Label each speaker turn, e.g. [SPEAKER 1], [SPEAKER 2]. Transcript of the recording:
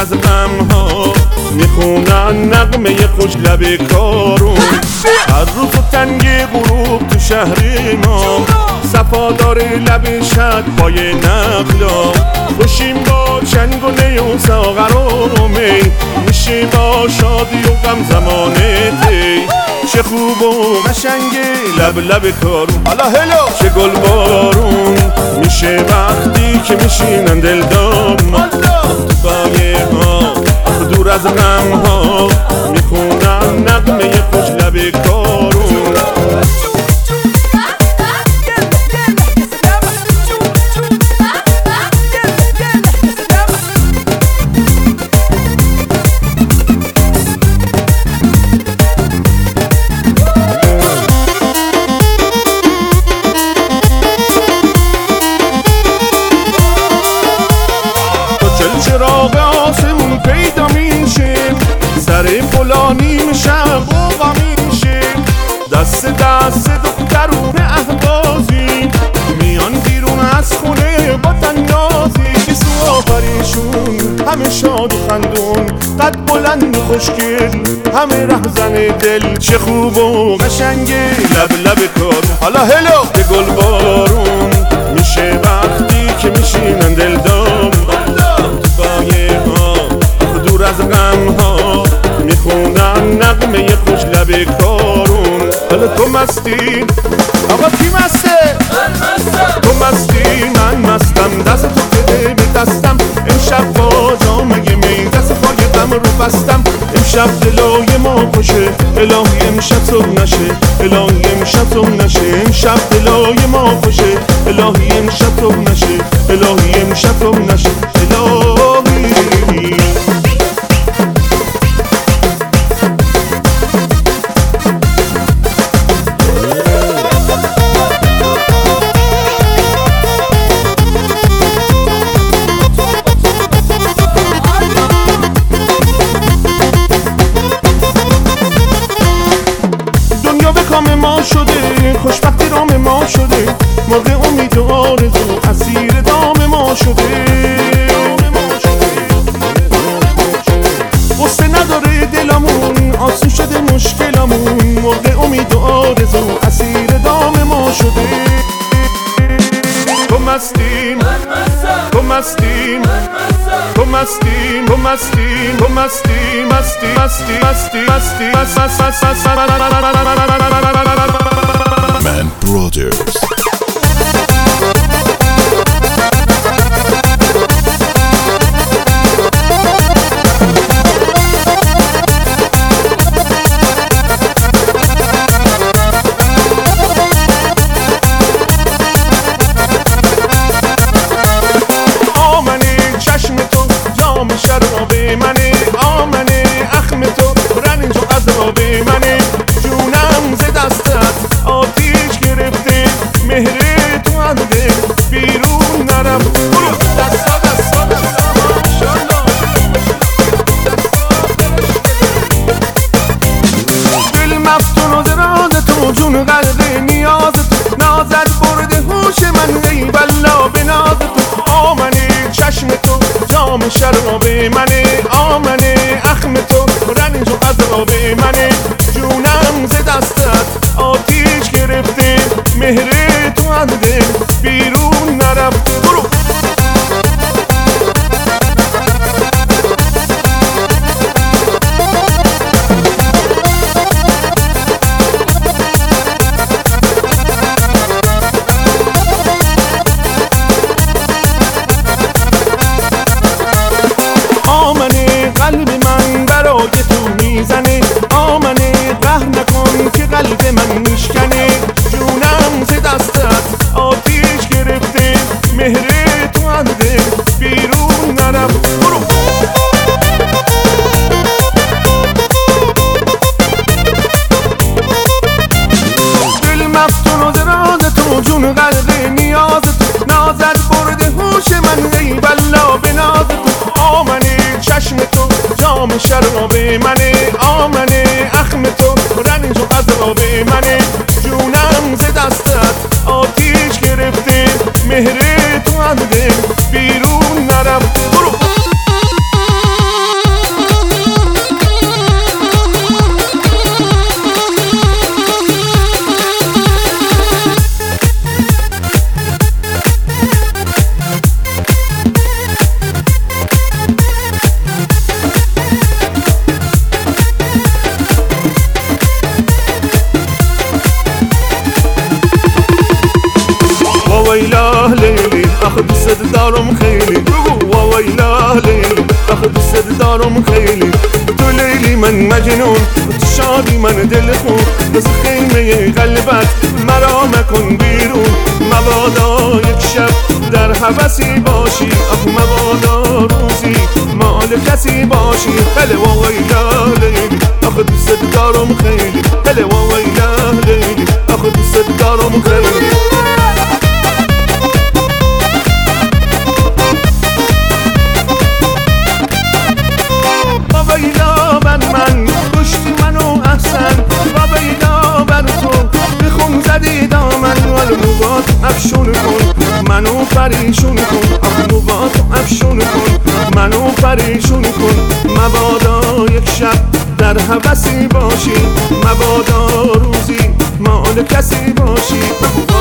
[SPEAKER 1] از غم ها میخونن نغمه خوش لب کارون. هر روز و تنگ غروب تو شهر ما صفا داره لب شد پای نقلا. خوشیم با چنگ و نی و ساغر و می میشه با شادی و غم زمانه تی. چه خوب و قشنگه لب لب کارون. حالا هلو چه گل بارون میشه وقتی که میشینن دلدار تو پایه ها دور از غم ها میخونن نغمه خوش لب کارون. چراغ آسمون پیدا میشه سر فلانی شب و میشه دست دست دخترون اهبازی میان بیرون از خونه با تنازی. که سو آخریشون همه شاد و خندون قد بلند و خوشگل همه رهزن دل. چه خوب و قشنگه لب لب کار. حالا هلو به گل بارون میشه وقتی که میشینن دلدار دور از غم ها میخونن نغمه خوش لب کارون. حالا تو مستی آقا کی مسته؟ تو مستی من مستم دست تو بده به دستم امشب با جامعه می دست پای غم رو بستم. امشب دلای ما خوشه الهی امشب صبح نشه الهی امشب صبح نشه. امشب دلای ما خوشه الهی امشب صبح نشه الهی امشب صبح نشه الهی. کام ما شده خوشبختی رام ما شده مرغ امید و آرزو اسیر دام ما شده. غصه نداره دلمون آسون شده مشکلمون مرغ امید و آرزو اسیر دام ما شده. تو مستیم تو مستیم تو مستیم تو مستیم تو مستیم مستی مستی مستی مستی
[SPEAKER 2] Man Brothers.
[SPEAKER 1] شراب منه آمنه اخم تو رنج و عذاب منه. جونم ز دستت آتیش گرفته مهر تو انده بیرون نرفت. برو دستا دستا دستا ماشالله دل مفتون و دراز تو جون غرق نیاز تو نازت برده هوش من ای بلا به ناز تو. آمنه چشم تو جام شراب منه آمنه اخم تو رنج و عذاب منه. جونم ز دستت آتیش گرفته مهر تو انده بیرون نرفت. برو دارم خیلی، تو لیلی من مجنون، تو شادی من دل خون، از خیمه قلبت مرا مکن بیرون. مبادا یک شب در هوسی باشی، آخ مبادا روزی مال کسی باشی. هله وای لیلی، آخ دوست دارم خیلی، هله وای لیلی، آخ دوست دارم خیلی. بابایلا بر من کشتی منو احسن، بابایلا بر تو بخون زدی دامن، ولی موبات افشون کن منو پریشون کن، آخ موبات افشون کن منو پریشون کن. مبادا یک شب در هوسی باشی، مبادا روزی مال کسی باشی.